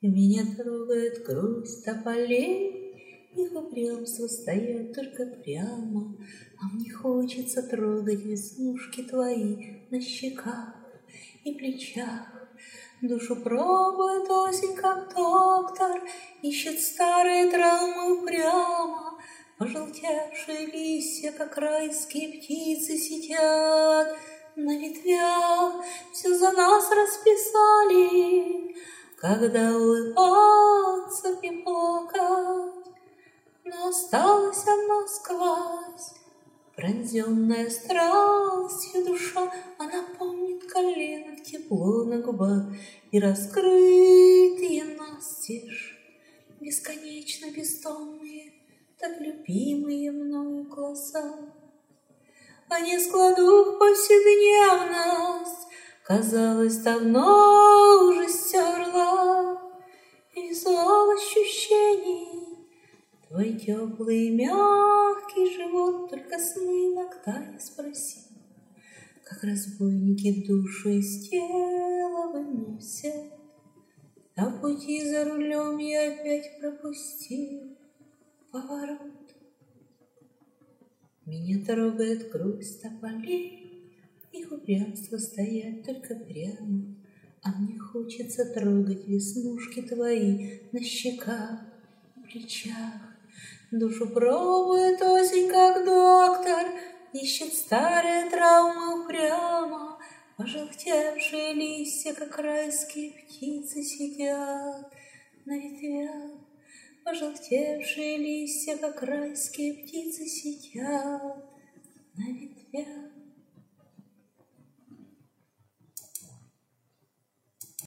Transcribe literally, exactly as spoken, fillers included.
Меня трогает грусть тополей, их упрямство стоят только прямо, а мне хочется трогать веснушки твои на щеках и плечах. Душу пробует осень, как доктор, ищет старые травмы упрямо. Пожелтевшие листья, как райские птицы, сидят на ветвях. Все за нас расписали, когда улыбаться и плакать. Но осталась одна сквозь, пронзенная страстью душа. Она помнит коленок, тепло на губах и раскрытые настежь, бесконечно бездонные, так любимые мною глаза. Они складут повседневность, казалось, давно уже стерла. Визуал ощущений, твой теплый мягкий живот, только сны иногда не спроси, как разбойники душу из тела выносят. А в пути за рулем я опять пропустил поворот. Меня трогает грусть тополей, их упрямство стоять только прямо, а мне хочется трогать веснушки твои на щеках и плечах. Душу пробует осень, как доктор, ищет старые травмы упрямо. Пожелтевшие листья, как райские птицы, сидят на ветвях. Пожелтевшие листья, как райские птицы, сидят на ветвях.